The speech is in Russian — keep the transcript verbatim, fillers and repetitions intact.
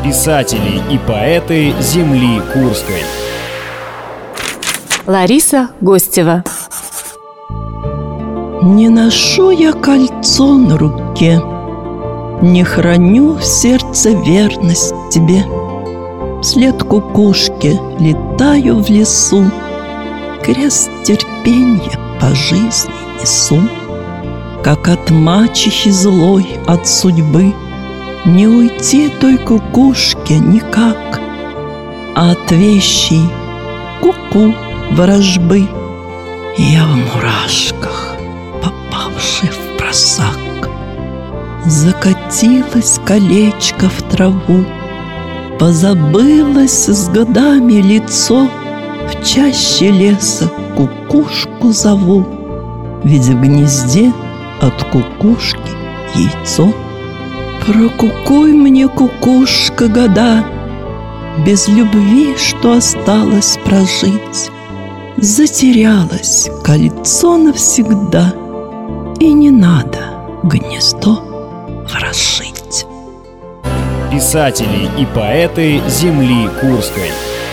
Писатели и поэты земли Курской. Лариса Гостева. Не ношу я кольцо на руке, не храню в сердце верность тебе. Вслед кукушки летаю в лесу, крест терпенья по жизни несу. Как от мачехи злой, от судьбы, не уйти той кукушке никак, а от вещей ку-ку ворожбы я в мурашках, попавший в просак. Закатилось колечко в траву, позабылось с годами лицо. В чаще леса кукушку зову, ведь в гнезде от кукушки яйцо. Прокукуй мне, кукушка, года, без любви, что осталось прожить. Затерялось кольцо навсегда, и не надо гнездо ворошить. Писатели и поэты земли Курской.